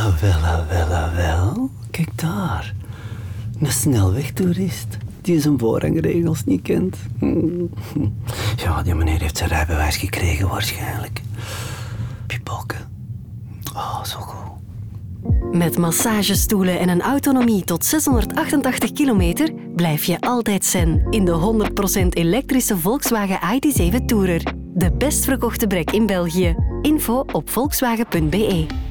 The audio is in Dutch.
Wel. Kijk daar. Een snelwegtoerist die zijn voorrangregels niet kent. Ja, die meneer heeft zijn rijbewijs gekregen waarschijnlijk. Piepelke. Oh, zo goed. Met massagestoelen en een autonomie tot 688 kilometer blijf je altijd zen in de 100% elektrische Volkswagen ID.7 Tourer. De best verkochte brek in België. Info op volkswagen.be.